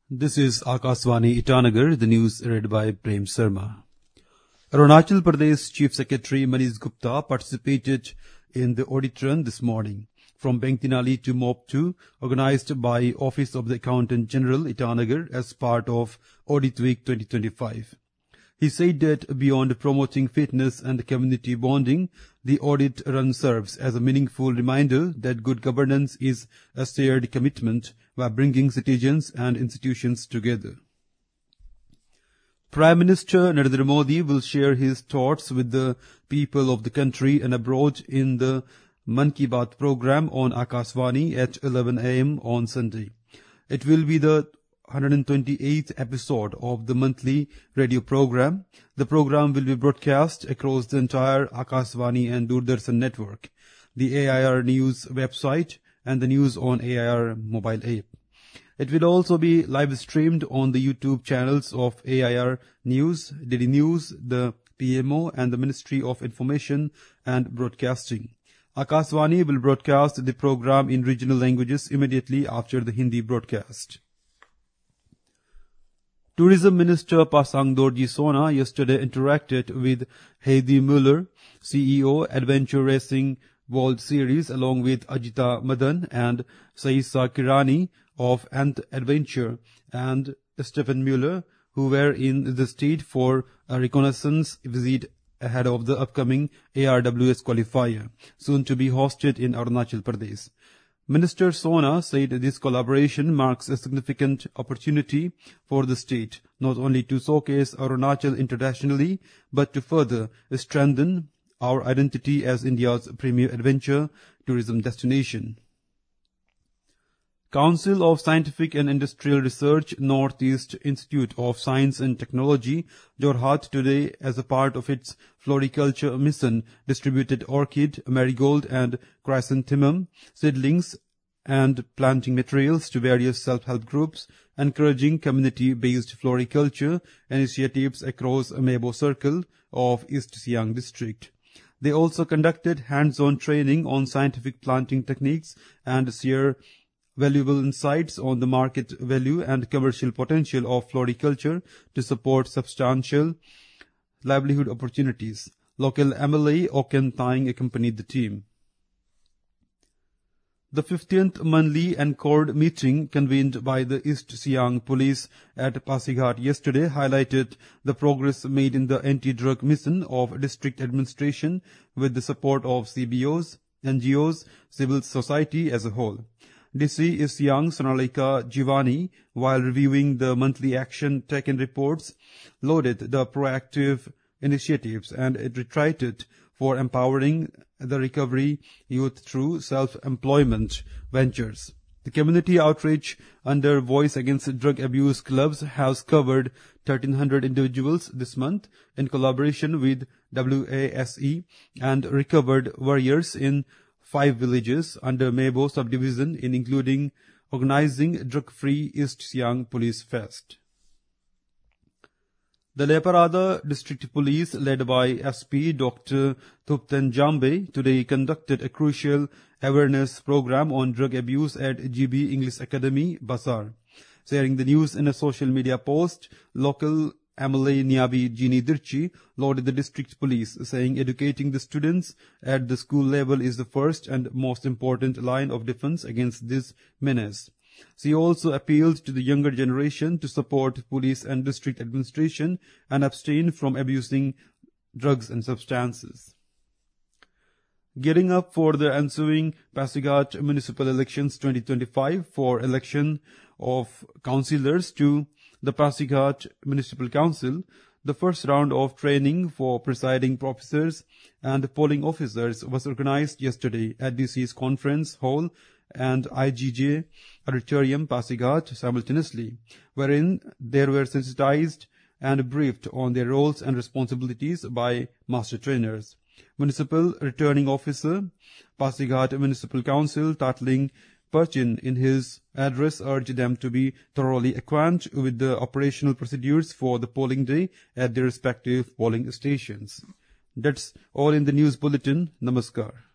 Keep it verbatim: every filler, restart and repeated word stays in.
This is Akashvani Itanagar, the news read by Prem Sharma. Arunachal Pradesh Chief Secretary Manish Gupta participated in the audit run this morning from Bengtinali to Mop two, organized by Office of the Accountant General Itanagar as part of Audit Week twenty twenty-five. He said that beyond promoting fitness and community bonding, the audit run serves as a meaningful reminder that good governance is a shared commitment by bringing citizens and institutions together. Prime Minister Narendra Modi will share his thoughts with the people of the country and abroad in the Man Ki Baat program on Akashvani at eleven a m on Sunday. It will be the one hundred twenty-eighth episode of the monthly radio program. The program will be broadcast across the entire Akashvani and Doordarshan network, the A I R News website and the News on A I R mobile app. It will also be live streamed on the YouTube channels of A I R News, D D News, the P M O and the Ministry of Information and Broadcasting. Akashvani will broadcast the program in regional languages immediately after the Hindi broadcast. Tourism Minister Pasang Dorji Sona yesterday interacted with Heidi Müller, C E O Adventure Racing World Series, along with Ajita Madan and Saisa Kirani of Ant Adventure and Stephen Mueller, who were in the state for a reconnaissance visit ahead of the upcoming A R W S qualifier, soon to be hosted in Arunachal Pradesh. Minister Sona said this collaboration marks a significant opportunity for the state, not only to showcase Arunachal internationally, but to further strengthen our identity as India's premier adventure tourism destination. Council of Scientific and Industrial Research, Northeast Institute of Science and Technology, Jorhat, today, as a part of its floriculture mission, distributed orchid, marigold and chrysanthemum seedlings and planting materials to various self-help groups, encouraging community-based floriculture initiatives across Mebo Circle of East Siang District. They also conducted hands-on training on scientific planting techniques and share valuable insights on the market value and commercial potential of floriculture to support substantial livelihood opportunities. Local M L A Oken Thaing accompanied the team. The fifteenth monthly Encore meeting convened by the East Siang Police at Pasighat yesterday highlighted the progress made in the anti-drug mission of district administration with the support of C B Os, N G Os, civil society as a whole. D C East Siang Sonalika Jivani, while reviewing the monthly action taken reports, lauded the proactive initiatives and it reiterated for empowering the recovery youth through self-employment ventures. The community outreach under Voice Against Drug Abuse Clubs has covered thirteen hundred individuals this month in collaboration with W A S E and recovered warriors in five villages under Mebo subdivision, in including organizing drug-free East Siang Police Fest. The Leparada District Police, led by S P Doctor Thupten Jambe, today conducted a crucial awareness program on drug abuse at G B English Academy, Basar. Sharing the news in a social media post, local M L A Niabi Jini Dirchi lauded the district police, saying educating the students at the school level is the first and most important line of defense against this menace. She also appealed to the younger generation to support police and district administration and abstain from abusing drugs and substances. Gearing up for the ensuing Pasighat municipal elections twenty twenty-five for election of councillors to the Pasighat Municipal Council, the first round of training for presiding officers and polling officers was organized yesterday at D C's Conference Hall and I G J Auditorium, Pasighat, simultaneously, wherein they were sensitized and briefed on their roles and responsibilities by master trainers. Municipal Returning Officer, Pasighat Municipal Council, Tatling Perchin, in his address urged them to be thoroughly acquainted with the operational procedures for the polling day at their respective polling stations. That's all in the news bulletin. Namaskar.